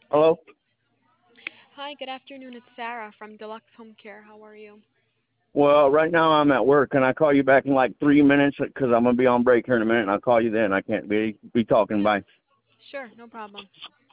Hello? Hi, good afternoon. It's Sarah from Deluxe Home Care. How are you? Well, right now I'm at work. Can I call you back in like 3 minutes? Because I'm going to be on break here in a minute, and I'll call you then. I can't be talking. Yeah, Bye. sure, no problem.